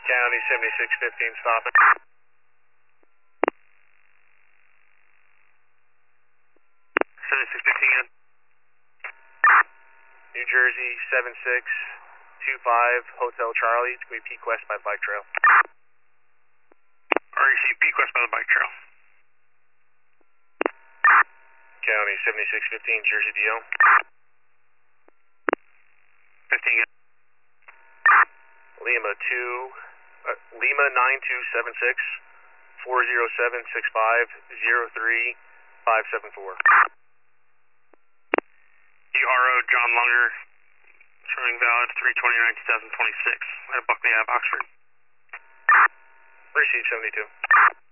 County 7615, stopping. 7615 again. New Jersey 7625, Hotel Charlie. It's going to be Peak West by the bike trail. REC Peak West by the bike trail. County 7615, Jersey DL. 15 again. Lima 9276 407 65 03 574. URO John Lunger, showing valid 3/29/2026 at Buckley Ave, Oxford. Receive 72.